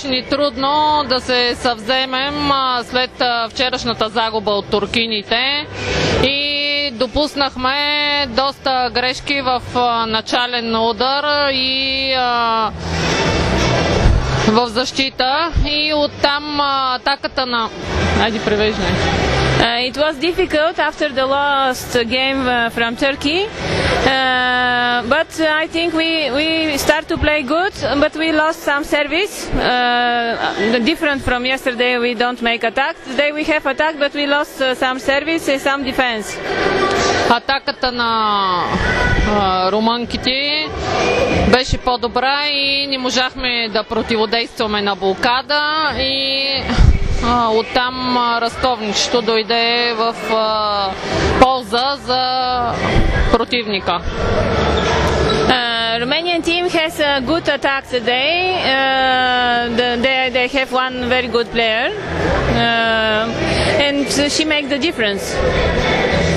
беше ни трудно да се съвземем след вчерашната загуба от туркините и допуснахме доста грешки в начален удар и в защита и оттам атаката на... Айде, превеждай. It was difficult after the last game from Turkey, but I think we start to play good, but we lost some service. Different from yesterday, we don't make attack. Today we have attack, but we lost some service and some defense. Атаката на румънките беше по-добра и не можахме да противодействаме на блокада и оттам разковничето дойде в полза за противника. Romanian team has a good attack today. They have one very good player, and she makes the difference.